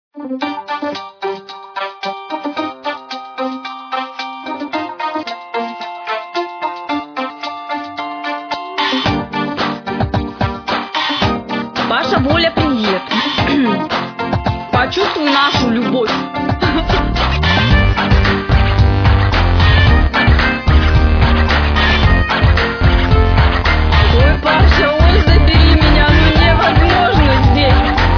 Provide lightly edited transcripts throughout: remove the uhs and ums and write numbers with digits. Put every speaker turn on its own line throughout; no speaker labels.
Паша, Воля, привет. Почувствуй нашу любовь. Ой, Паша, ой, забери меня, ну невозможно здесь.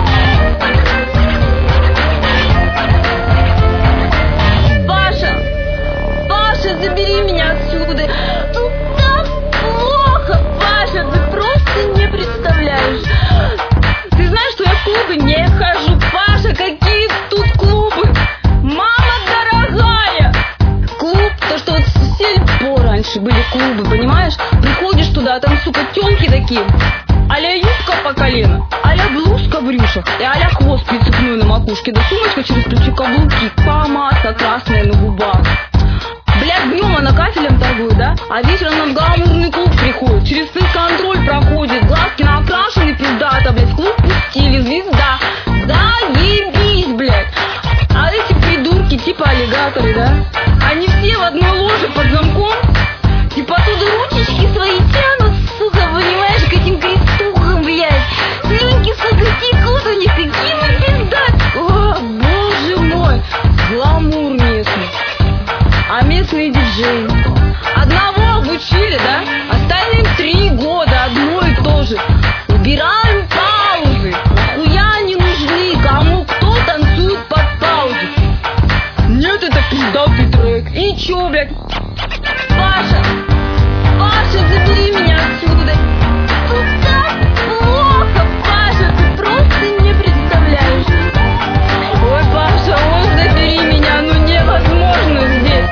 Паша, забери меня отсюда. Тут так плохо, Паша, ты просто не представляешь. Ты знаешь, что я в клубы не хожу. Паша, какие тут клубы? Мама дорогая! Клуб, то что вот в сельпо раньше были клубы, понимаешь? Приходишь туда, а там, сука, тёлки такие. А-ля юбка по колено, а-ля блузка в брюшах, и а-ля хвост прицепной на макушке, да сумочка через плечо, каблуки, помадка красная на губах. Блядь, днем она кафелем торгует, да? А вечером на гламурный клуб приходит, через контроль проходит, глазки накрашены пиздато, блядь, в клуб пустили, звезда. Заебись, блядь. А эти придурки типа аллигаторы, да? Они все в одной ложе под замком, типа оттуда ручечки свои тянут, сука, понимаешь, к этим крестухам, блядь. Слюнки, сука, текут у них, такие мы пиздаты. О, боже мой, гламур местный. А местные диджеи одного обучили, да? Остальным 3 года одно и то же. Убираем паузы. Нахуя они нужны? Кому кто танцует под паузу? Нет, это пиздатый трек. И чё, блядь? Паша, забери меня отсюда. Тут так плохо, Паша, ты просто не представляешь. Ой, Паша, ой, забери меня, ну невозможно здесь.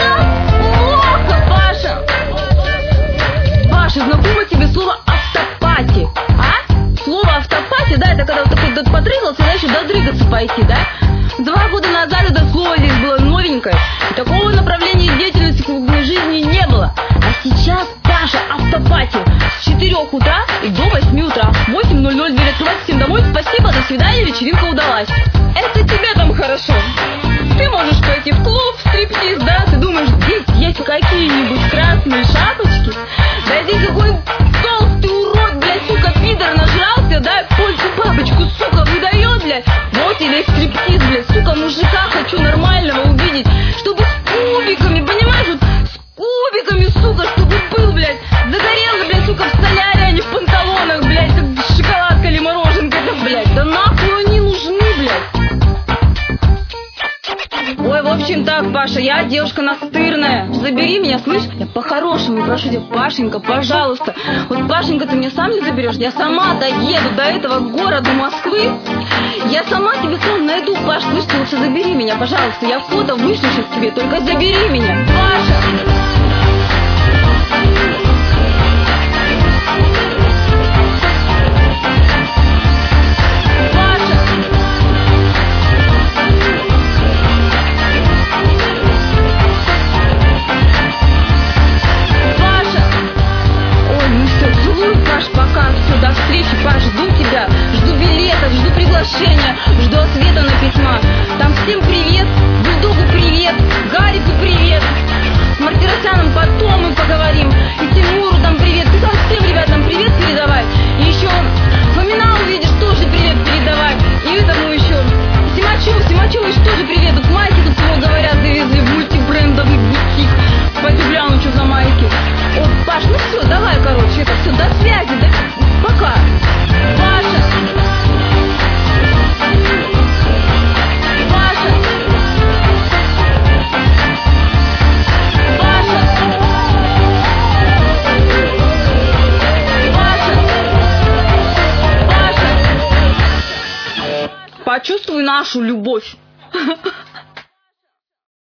Паша, знакомо тебе слово автопати, а? Слово автопати, да, это когда вот такой подрыгался, да, еще додрыгаться пойти, да? 2 года назад это слово здесь было новенькое, и такого направления деятельности в клубной жизни не было. А сейчас, Паша, автопати с 4 утра и до 8 утра. 8:00 дверь открывать, всем домой, спасибо, до свидания, вечеринка удалась. Это тебе там хорошо. Ты можешь пойти в клуб, в стриптиз, да? Ты думаешь, здесь есть какие-нибудь красные шапочки? Да здесь какой толстый урод, блядь, сука, пидор нажрался, да? Польку бабочку, сука, выдает, блядь. Вот или стриптиз, блядь, сука, мужика хочу нормального увидеть, чтобы с кубиками, понимаешь, вот с кубиками, сука, чтобы был, блядь, загорелый, блядь, сука, в соляре, а не в панталонах, блядь, как шоколадка или мороженка, да, блядь, да нахуй они нужны, блядь. Ой, в общем так, Паша, я девушка настырная. Забери меня, слышь? Я по-хорошему прошу тебя, Пашенька, пожалуйста. Вот, Пашенька, ты меня сам не заберешь? Я сама доеду до этого города Москвы. Я сама тебе сам найду, Паш, слышь, ты лучше забери меня, пожалуйста. Я фото вышлю сейчас тебе, только забери меня. Паша! До встречи, Паш, жду тебя, жду билетов, жду приглашения, жду ответа на письма. Там всем привет, Бульдогу привет, Гарику привет, с Мартиросяном потом мы поговорим, и Тимуру там привет, ты там всем ребятам привет передавай. И еще Фомина увидишь, тоже привет передавай. И этому еще Симачевич тоже привет. Тут майки тут его, говорят, завезли в мультибрендовый бутик. Пойду гляну, что за майки. Вот, Паш, ну все, давай, короче, это все, до связи, да? Пока. Паша. Почувствуй нашу любовь.